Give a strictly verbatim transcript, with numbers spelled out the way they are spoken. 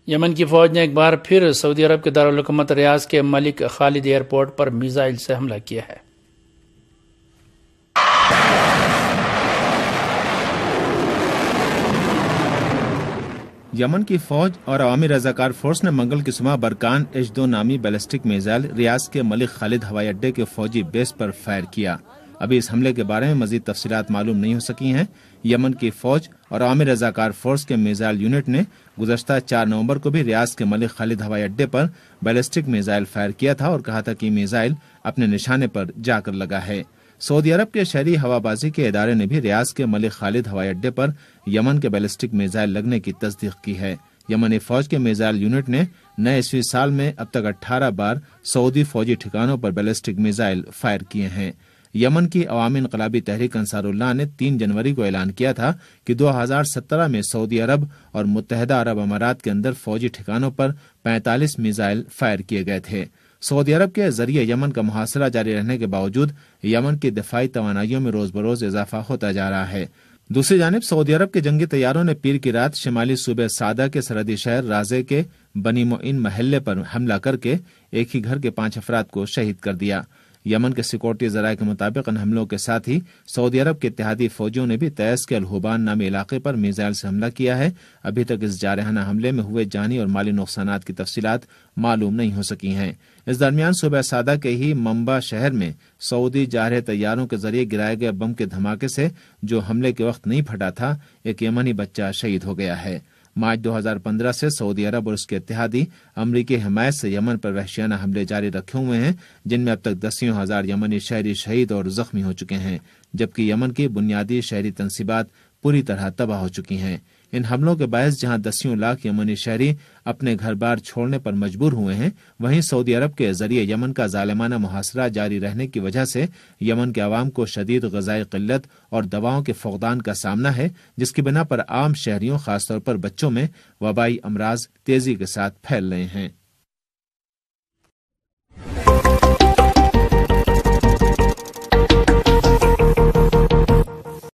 یمن کی فوج نے ایک بار پھر سعودی عرب کے دارالحکومت ریاض کے ملک خالد ایئرپورٹ پر میزائل سے حملہ کیا ہے۔ یمن کی فوج اور عوامی رضاکار فورس نے منگل کی صبح برکان ایچ دو نامی بیلسٹک میزائل ریاض کے ملک خالد ہوائی اڈے کے فوجی بیس پر فائر کیا۔ ابھی اس حملے کے بارے میں مزید تفصیلات معلوم نہیں ہو سکی ہیں۔ یمن کی فوج اور عوامی رضاکار فورس کے میزائل یونٹ نے گزشتہ چار نومبر کو بھی ریاض کے ملک خالد ہوائی اڈے پر بیلسٹک میزائل فائر کیا تھا اور کہا تھا کہ میزائل اپنے نشانے پر جا کر لگا ہے۔ سعودی عرب کے شہری ہوا بازی کے ادارے نے بھی ریاض کے ملک خالد ہوائی اڈے پر یمن کے بیلسٹک میزائل لگنے کی تصدیق کی ہے۔ یمنی فوج کے میزائل یونٹ نے نئے عیسوی سال میں اب تک اٹھارہ بار سعودی فوجی ٹھکانوں پر بیلسٹک میزائل فائر کیے ہیں۔ یمن کی عوامی انقلابی تحریک انصار اللہ نے تین جنوری کو اعلان کیا تھا کہ دو ہزار سترہ میں سعودی عرب اور متحدہ عرب امارات کے اندر فوجی ٹھکانوں پر پینتالیس میزائل فائر کیے گئے تھے۔ سعودی عرب کے ذریعے یمن کا محاصرہ جاری رہنے کے باوجود یمن کی دفاعی توانائیوں میں روز بروز اضافہ ہوتا جا رہا ہے۔ دوسری جانب سعودی عرب کے جنگی طیاروں نے پیر کی رات شمالی صوبے سعدہ کے سرحدی شہر رازے کے بنی معین محلے پر حملہ کر کے ایک ہی گھر کے پانچ افراد کو شہید کر دیا۔ یمن کے سیکورٹی ذرائع کے مطابق ان حملوں کے ساتھ ہی سعودی عرب کے اتحادی فوجیوں نے بھی تیز کے الحبان نامی علاقے پر میزائل سے حملہ کیا ہے۔ ابھی تک اس جارحانہ حملے میں ہوئے جانی اور مالی نقصانات کی تفصیلات معلوم نہیں ہو سکی ہیں۔ اس درمیان صوبہ سعدہ کے ہی منبع شہر میں سعودی جارحہ طیاروں کے ذریعے گرائے گئے بم کے دھماکے سے جو حملے کے وقت نہیں پھٹا تھا، ایک یمنی بچہ شہید ہو گیا ہے۔ مارچ دو ہزار پندرہ سے سعودی عرب اور اس کے اتحادی امریکی حمایت سے یمن پر وحشیانہ حملے جاری رکھے ہوئے ہیں، جن میں اب تک دسیوں ہزار یمنی شہری شہید اور زخمی ہو چکے ہیں، جبکہ یمن کی بنیادی شہری تنصیبات پوری طرح تباہ ہو چکی ہیں۔ ان حملوں کے باعث جہاں دسیوں لاکھ یمنی شہری اپنے گھر بار چھوڑنے پر مجبور ہوئے ہیں، وہیں سعودی عرب کے ذریعے یمن کا ظالمانہ محاصرہ جاری رہنے کی وجہ سے یمن کے عوام کو شدید غذائی قلت اور دواؤں کے فقدان کا سامنا ہے، جس کی بنا پر عام شہریوں خاص طور پر بچوں میں وبائی امراض تیزی کے ساتھ پھیل رہے ہیں۔